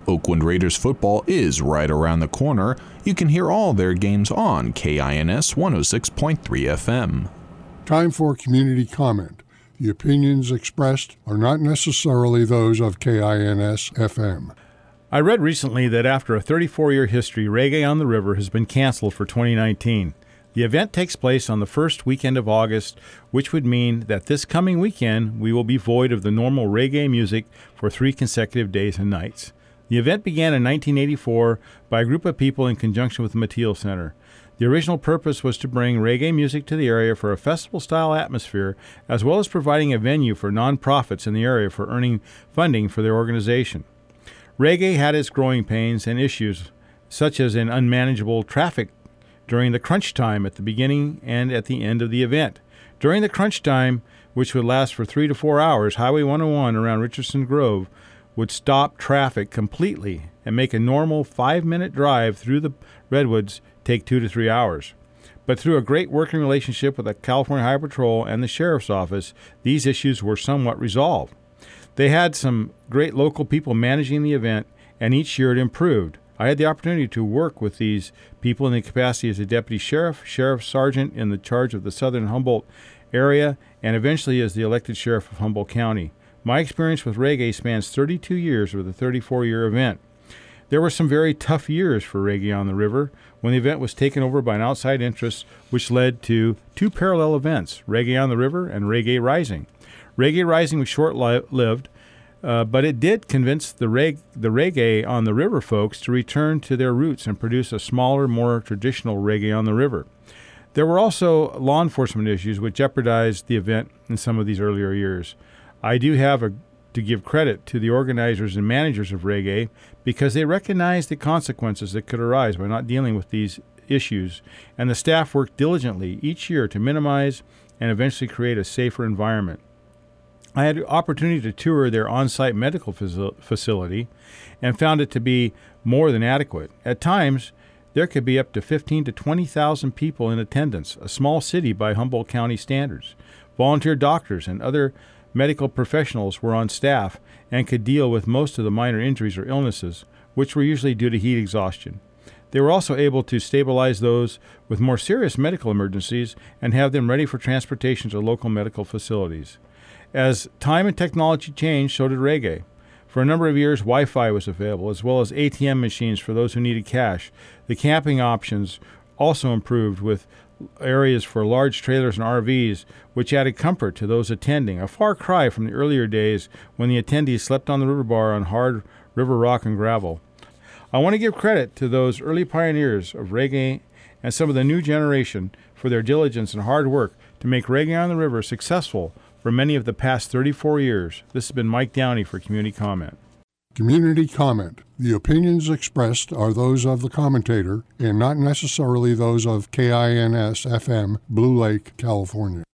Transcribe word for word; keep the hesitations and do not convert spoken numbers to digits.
Oakland Raiders football is right around the corner. You can hear all their games on K I N S one oh six point three F M. Time for community comment. The opinions expressed are not necessarily those of K I N S F M. I read recently that after a thirty-four-year history, Reggae on the River has been canceled for twenty nineteen. The event takes place on the first weekend of August, which would mean that this coming weekend we will be void of the normal reggae music for three consecutive days and nights. The event began in nineteen eighty-four by a group of people in conjunction with the Mateel Center. The original purpose was to bring reggae music to the area for a festival-style atmosphere, as well as providing a venue for nonprofits in the area for earning funding for their organization. Reggae had its growing pains and issues, such as an unmanageable traffic during the crunch time at the beginning and at the end of the event. During the crunch time, which would last for three to four hours, Highway one oh one around Richardson Grove would stop traffic completely and make a normal five-minute drive through the Redwoods take two to three hours. But through a great working relationship with the California Highway Patrol and the Sheriff's Office, these issues were somewhat resolved. They had some great local people managing the event, and each year it improved. I had the opportunity to work with these people in the capacity as a deputy sheriff, sheriff sergeant in the charge of the southern Humboldt area, and eventually as the elected sheriff of Humboldt County. My experience with reggae spans thirty-two years of the thirty-four-year event. There were some very tough years for Reggae on the River when the event was taken over by an outside interest, which led to two parallel events, Reggae on the River and Reggae Rising. Reggae Rising was short-lived, Uh, but it did convince the, reg- the Reggae on the River folks to return to their roots and produce a smaller, more traditional Reggae on the River. There were also law enforcement issues which jeopardized the event in some of these earlier years. I do have a, to give credit to the organizers and managers of Reggae because they recognized the consequences that could arise by not dealing with these issues, and the staff worked diligently each year to minimize and eventually create a safer environment. I had the opportunity to tour their on-site medical facility and found it to be more than adequate. At times, there could be up to fifteen to twenty thousand people in attendance, a small city by Humboldt County standards. Volunteer doctors and other medical professionals were on staff and could deal with most of the minor injuries or illnesses, which were usually due to heat exhaustion. They were also able to stabilize those with more serious medical emergencies and have them ready for transportation to local medical facilities. As time and technology changed, so did Reggae. For a number of years, Wi-Fi was available, as well as A T M machines for those who needed cash. The camping options also improved with areas for large trailers and R Vs, which added comfort to those attending, a far cry from the earlier days when the attendees slept on the river bar on hard river rock and gravel. I want to give credit to those early pioneers of Reggae and some of the new generation for their diligence and hard work to make Reggae on the River successful for many of the past thirty-four years. This has been Mike Downey for Community Comment. Community comment. The opinions expressed are those of the commentator and not necessarily those of K I N S F M, Blue Lake, California.